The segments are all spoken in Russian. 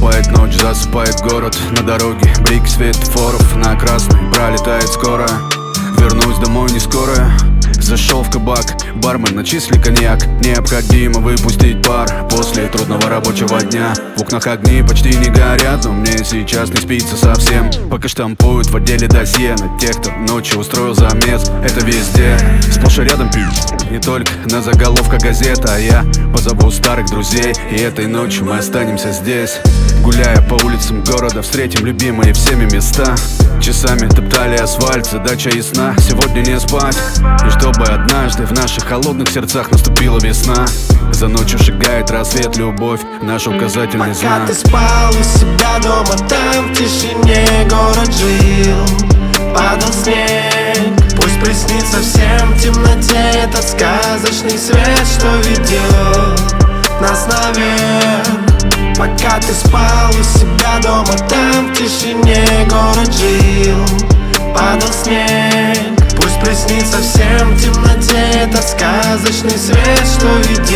Наступает ночь, засыпает город. На дороге блики светофоров. На красный пролетает скоро. Вернусь домой не скоро. Зашел в кабак, бармен начисли коньяк. Необходимо выпустить пар после трудного рабочего дня. В окнах огни почти не горят, но мне сейчас не спится совсем. Пока штампуют в отделе досье на тех, кто ночью устроил замес. Это везде, сплошь и рядом пью. Не только на заголовках газет, а я позову старых друзей. И этой ночью мы останемся здесь. Гуляя по улицам города, встретим любимые всеми места. Часами топтали асфальт, задача ясна, сегодня не спать. И чтобы однажды в наших холодных сердцах наступила весна. За ночью шагает рассвет, любовь, наш указательный знак. Пока ты спал у себя дома, там в тишине город жил. Падал снег, пусть приснится всем в темноте этот сказочный свет, что ведет нас наверх. Пока ты спал у себя дома, там в тишине город жил. Падал снег, пусть приснится всем в темноте этот сказочный свет, что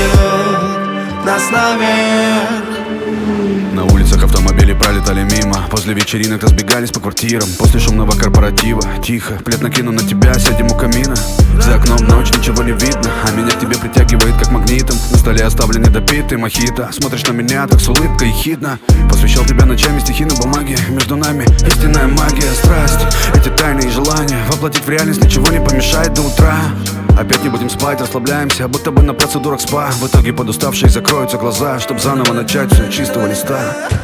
ведет нас наверх. На улицах автомобили пролетали мимо. После вечеринок разбегались по квартирам. После шумного корпоратива тихо, плед накину на тебя, сядем у камина. За окном ночь, ничего не видно, а меня к тебе притягивает как магнитом. На столе оставлены допитый мохито. Смотришь на меня так с улыбкой ехидно. Посвящал тебя ночами стихи на бумаге. Между нами истинная магия, страсть. Эти тайны и желания воплотить в реальность ничего не помешает до утра. Опять не будем спать, расслабляемся, будто бы на процедурах спа. В итоге подуставшие закроются глаза, чтоб заново начать все с чистого листа.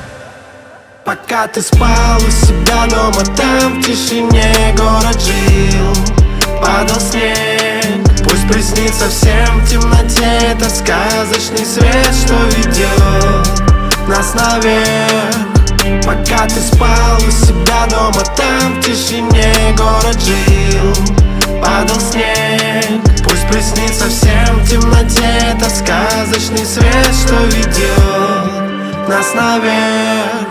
Пока ты спал у себя дома, там в тишине город жил. Падал снег, пусть приснится всем в темноте этот сказочный свет, что ведет нас наверх. Пока ты спал у себя дома, там в тишине город жил. Падал снег, пусть приснится всем в темноте этот сказочный свет, что ведет нас наверх.